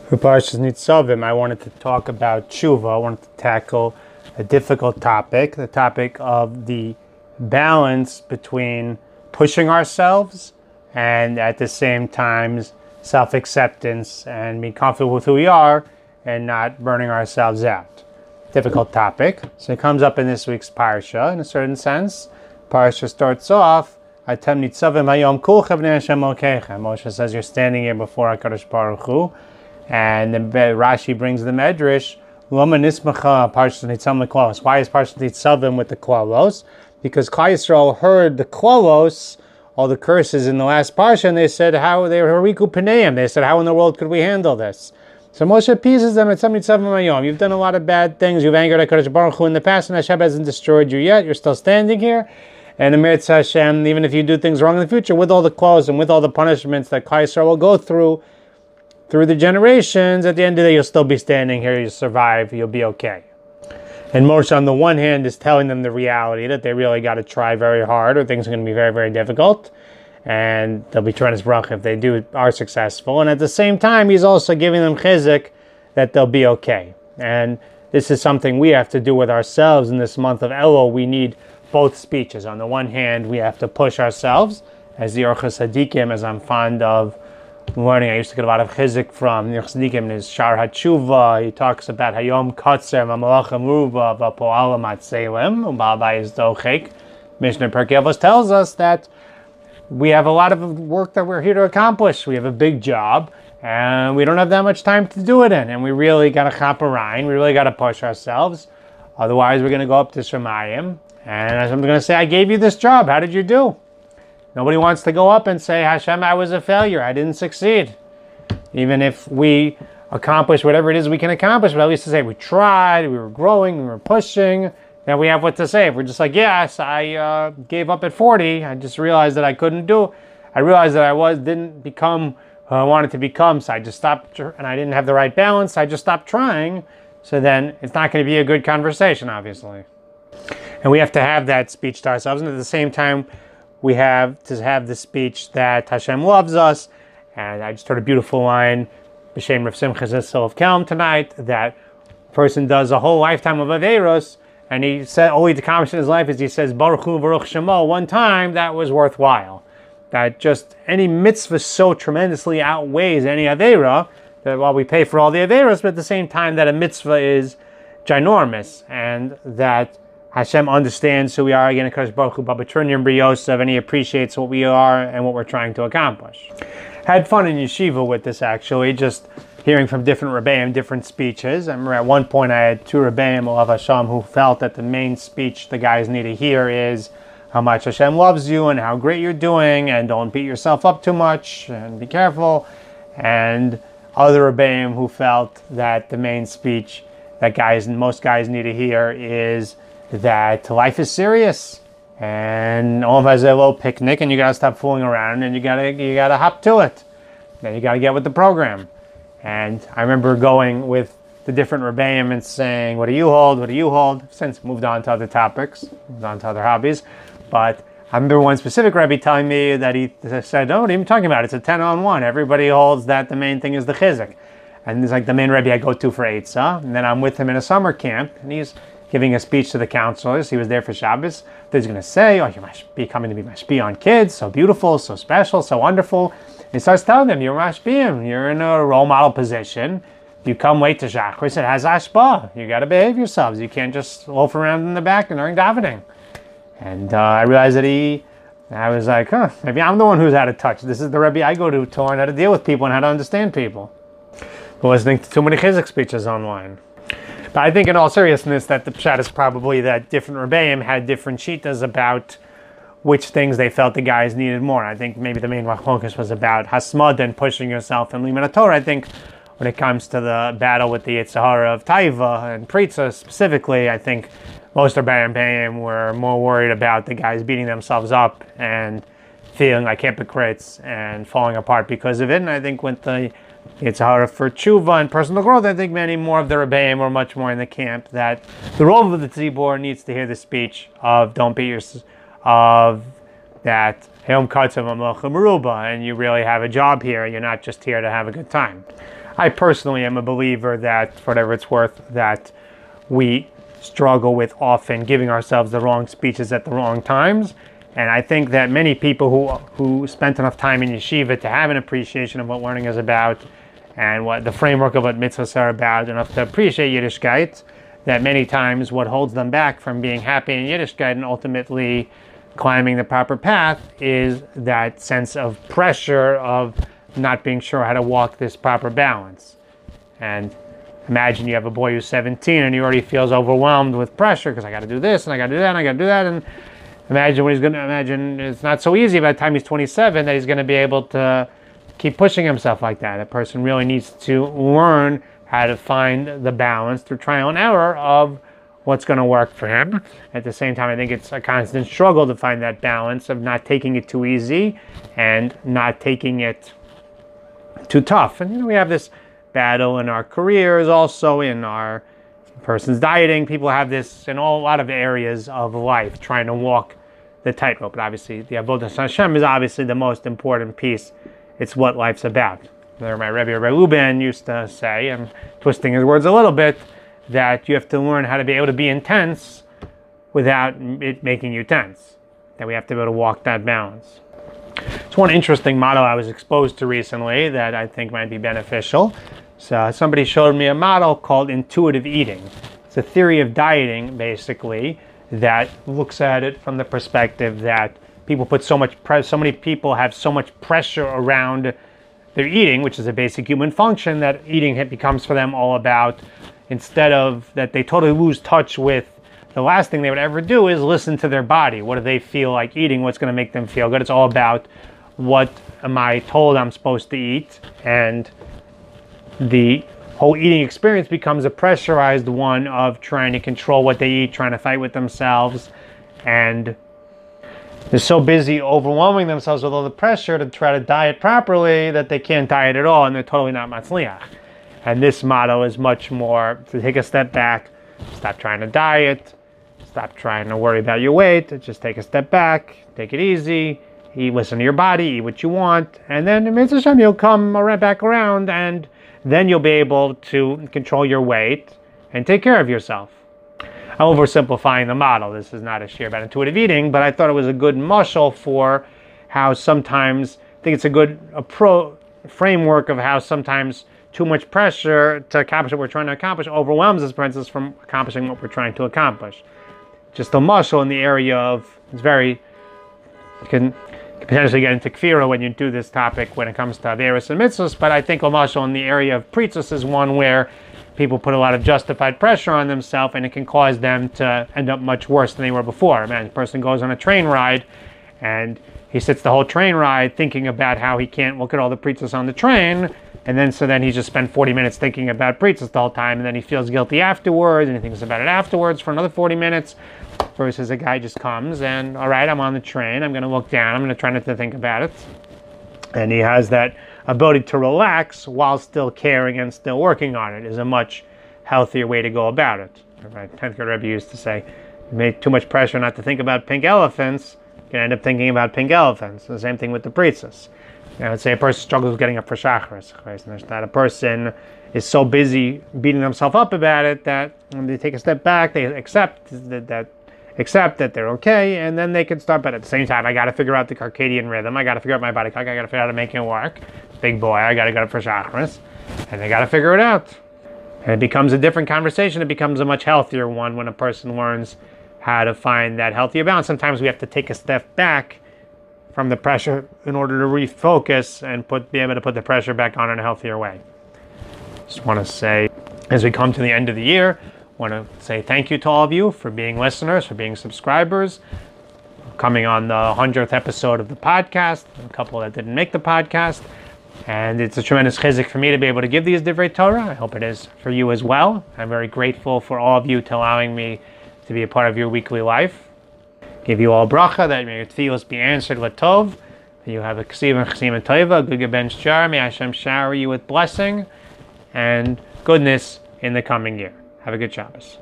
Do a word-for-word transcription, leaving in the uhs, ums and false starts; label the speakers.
Speaker 1: For Parshas Nitzavim, I wanted to talk about tshuva. I wanted to tackle a difficult topic, the topic of the balance between pushing ourselves and at the same time self-acceptance and being comfortable with who we are and not burning ourselves out. Difficult topic. So it comes up in this week's Parsha in a certain sense. Parsha starts off, Atem Nitzavim Hayom Kulchem Bnei Hashem Elkeichem. Moshe says you're standing here before HaKadosh Baruch Hu. And then Rashi brings the Medrash, Loma Nismacha Parshas Nitzavim L'Klalos. Why is Parshas Nitzavim with the Klalos? Because Klal Yisrael heard the Klalos, all the curses in the last Parsha, and they said, how they were Hariku Paneim. They said, how in the world could we handle this? So Moshe appeases them, Atem Nitzavim Hayom. You've done a lot of bad things. You've angered HaKadosh Baruch Hu in the past, and Hashem hasn't destroyed you yet. You're still standing here. And Amir Hashem, even if you do things wrong in the future, with all the Klalos and with all the punishments that Klal Yisrael will go through, through the generations, at the end of the day, you'll still be standing here, you'll survive, you'll be okay. And Moshe, on the one hand, is telling them the reality that they really got to try very hard, or things are going to be very, very difficult, and they'll be tremendous bracha if they do are successful. And at the same time, he's also giving them chizuk that they'll be okay. And this is something we have to do with ourselves in this month of Elul. We need both speeches. On the one hand, we have to push ourselves, as the Orchos Hadikim, as I'm fond of learning. I used to get a lot of chizuk from the Orchos Hadikim in his Shar HaTshuva. He talks about Hayom Kotzer V'Malachim Ruba V'Po'alam Atzelim U'Ba'abayis Dochek. Mishnah Perkei Avos tells us that we have a lot of work that we're here to accomplish. We have a big job, and we don't have that much time to do it in. And we really got to chaperine. We really got to push ourselves. Otherwise, we're going to go up to Shemayim. And I'm going to say, I gave you this job. How did you do? Nobody wants to go up and say, Hashem, I was a failure. I didn't succeed. Even if we accomplish whatever it is we can accomplish, but at least to say we tried, we were growing, we were pushing, then we have what to say. If we're just like, yes, I uh, gave up at forty. I just realized that I couldn't do. I realized that I was didn't become who I wanted to become, so I just stopped, and I didn't have the right balance. I just stopped trying. So then it's not going to be a good conversation, obviously. And we have to have that speech to ourselves, and at the same time, we have to have the speech that Hashem loves us. And I just heard a beautiful line, B'Shem Rav Simcha Zissel of Kelm tonight, that a person does a whole lifetime of Averos, and he said all he accomplished in his life is he says, Baruch Hu Baruch Shemo, one time, that was worthwhile. That just any mitzvah so tremendously outweighs any Avera, that while we pay for all the Averos, but at the same time that a mitzvah is ginormous, and that Hashem understands who we are, again, HaKadosh Baruch Hu, Baba Trinyam B'Yosef, and he appreciates what we are and what we're trying to accomplish. Had fun in yeshiva with this, actually, just hearing from different Rebbeim, different speeches. I remember at one point I had two Rebbeim, Olav Hashem, who felt that the main speech the guys need to hear is how much Hashem loves you and how great you're doing, and don't beat yourself up too much, and be careful. And other Rebbeim who felt that the main speech that guys and most guys need to hear is that life is serious, and all of us a little picnic, and you gotta stop fooling around, and you gotta you gotta hop to it. Then you gotta get with the program. And I remember going with the different Rebbeim and saying, "What do you hold? What do you hold?" Since moved on to other topics, moved on to other hobbies, but I remember one specific Rebbe telling me that he said, "Oh, what are you talking about? It's a ten on one. Everybody holds that the main thing is the chizuk." And it's like the main Rebbe I go to for Eitzah, and then I'm with him in a summer camp, and he's giving a speech to the counselors. He was there for Shabbos. He's going to say, oh, you must be coming to be mashpia on kids, so beautiful, so special, so wonderful. And he starts telling them, you're mashpiyim, you're in a role model position. You come late to Shachris, it has ashpa. You got to behave yourselves. You can't just loaf around in the back during davening. And uh, I realized that he, I was like, huh, maybe I'm the one who's out of touch. This is the Rebbe I go to to learn how to deal with people and how to understand people. But listening to too many chizuk speeches online. But I think in all seriousness that the pshat is probably that different Rebbeim had different shitas about which things they felt the guys needed more. I think maybe the main focus was about hasmad and pushing yourself and limud Torah. I think when it comes to the battle with the Yetzer Hara of Taiva and Pritza specifically, I think most Rebbeim were more worried about the guys beating themselves up and feeling like hypocrites and falling apart because of it. And I think with the It's hard for tshuva and personal growth. I think many more of the Rebbeim were much more in the camp that the role of the tzibor needs to hear the speech of don't beat your, of that Hayom Katzav Amlach Meruba, and you really have a job here. You're not just here to have a good time. I personally am a believer that, for whatever it's worth, that we struggle with often giving ourselves the wrong speeches at the wrong times. And I think that many people who who spent enough time in yeshiva to have an appreciation of what learning is about and what the framework of what mitzvahs are about, enough to appreciate Yiddishkeit, that many times what holds them back from being happy in Yiddishkeit and ultimately climbing the proper path is that sense of pressure of not being sure how to walk this proper balance. And imagine you have a boy who's seventeen and he already feels overwhelmed with pressure because I got to do this and I got to do that and I got to do that. And imagine what he's going to imagine. It's not so easy by the time he's twenty-seven that he's going to be able to keep pushing himself like that. A person really needs to learn how to find the balance through trial and error of what's going to work for him. At the same time, I think it's a constant struggle to find that balance of not taking it too easy and not taking it too tough. And you know, we have this battle in our careers, also in our person's dieting. People have this in all, a lot of areas of life, trying to walk the tightrope. But obviously, the Avodas Hashem is obviously the most important piece. It's what life's about. My Rebbe Rebbe Lubin used to say, I'm twisting his words a little bit, that you have to learn how to be able to be intense without it making you tense. That we have to be able to walk that balance. It's one interesting model I was exposed to recently that I think might be beneficial. So somebody showed me a model called intuitive eating. It's a theory of dieting, basically, that looks at it from the perspective that people put so much pre- so many people have so much pressure around their eating, which is a basic human function, that eating becomes for them all about, instead of that they totally lose touch with the last thing they would ever do is listen to their body. What do they feel like eating? What's going to make them feel good? It's all about what am I told I'm supposed to eat, and the whole eating experience becomes a pressurized one of trying to control what they eat, trying to fight with themselves, and they're so busy overwhelming themselves with all the pressure to try to diet properly that they can't diet at all, and they're totally not matzliach. And this motto is much more to take a step back, stop trying to diet, stop trying to worry about your weight, just take a step back, take it easy, eat, listen to your body, eat what you want, and then in Mitzvah Hashem you'll come right back around, and then you'll be able to control your weight and take care of yourself. I'm oversimplifying the model. This is not a share about intuitive eating, but I thought it was a good muscle for how sometimes, I think it's a good a pro framework of how sometimes too much pressure to accomplish what we're trying to accomplish overwhelms us, for instance, from accomplishing what we're trying to accomplish. Just a muscle in the area of, it's very, you can potentially get into kfira when you do this topic when it comes to averos and mitzvahs, but I think a muscle in the area of pritzos is one where people put a lot of justified pressure on themselves, and it can cause them to end up much worse than they were before. Man, a person goes on a train ride, and he sits the whole train ride thinking about how he can't look at all the pritzos on the train, and then so then he just spent forty minutes thinking about pritzos the whole time, and then he feels guilty afterwards, and he thinks about it afterwards for another forty minutes, versus a guy just comes and, all right, I'm on the train, I'm going to look down, I'm going to try not to think about it. And he has that ability to relax while still caring and still working on it is a much healthier way to go about it. Right? tenth grade Rebbe used to say, you make too much pressure not to think about pink elephants, you can end up thinking about pink elephants. The same thing with the pritzos. You know, let's say a person struggles with getting up for shacharis, that a person is so busy beating themselves up about it that when they take a step back, they accept that, that accept that they're okay, and then they can start. But at the same time, I got to figure out the circadian rhythm. I got to figure out my body clock. I got to figure out how to make it work. Big boy, I got to get up for shacharis, and they got to figure it out. And it becomes a different conversation. It becomes a much healthier one when a person learns how to find that healthier balance. Sometimes we have to take a step back from the pressure in order to refocus and put be able to put the pressure back on in a healthier way. Just want to say, as we come to the end of the year, I want to say thank you to all of you for being listeners, for being subscribers, coming on the hundredth episode of the podcast, a couple that didn't make the podcast. And it's a tremendous chizuk for me to be able to give these divrei Torah. I hope it is for you as well. I'm very grateful for all of you to allowing me to be a part of your weekly life. Give you all bracha, that may your tefillos be answered latov, that you have a ksiv and chsim and tova, a good bench jar. May Hashem shower you with blessing and goodness in the coming year. Have a good Shabbos.